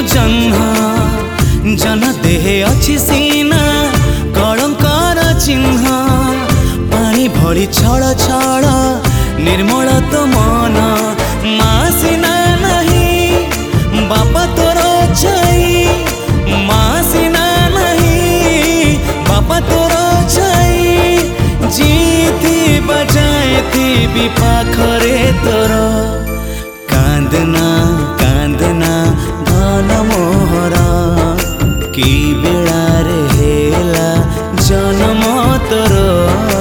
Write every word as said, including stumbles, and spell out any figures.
जन्ह जन देहे अच्छी सीना कलंकार चिन्ह पानी भरी छड़ छड़ निर्मल तो मन माँ सीना नहीं बापा तोर छाई माँ सीना नहीं बापा तोर छाई जीती बजाती भी पाखरे तोर कांदना कांदना धन मोहरा की बेड़ा रे हेला जन्म तोर।